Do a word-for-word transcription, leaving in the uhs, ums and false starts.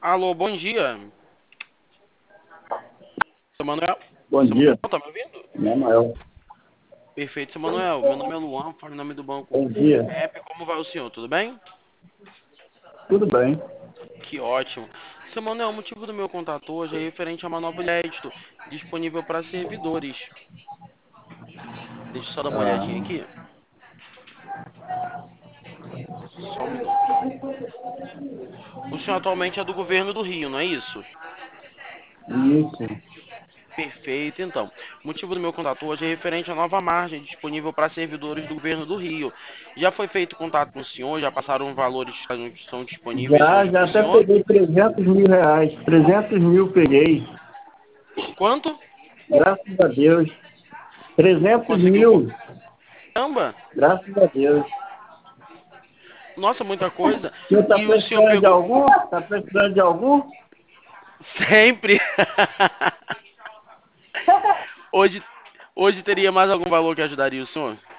Alô, bom dia. Seu Manuel? Bom Seu dia, Manuel, tá me ouvindo? Manuel. Perfeito, seu Manuel. Meu nome é Luan, falo em nome do banco Bom dia. App. Como vai o senhor? Tudo bem? Tudo bem? Que ótimo. Seu Manuel, o motivo do meu contato hoje é referente a uma nova crédito disponível para servidores. Deixa eu só dar uma Ah, olhadinha aqui. Só um minuto. O senhor atualmente é do governo do Rio, não é isso? isso. Perfeito, então. O motivo do meu contato hoje é referente à nova margem disponível para servidores do governo do Rio. Já foi feito contato com o senhor? Já passaram os valores que são disponíveis Já, hoje já para o até senhor? peguei trezentos mil reais. Trezentos mil peguei. Quanto? Graças a Deus. Trezentos Conseguiu? co- mil. Caramba! Graças a Deus. Nossa, muita coisa. O senhor está E o senhor precisando de pegou algum? Está precisando de algum? sempre. Hoje, hoje teria mais algum valor que ajudaria o senhor?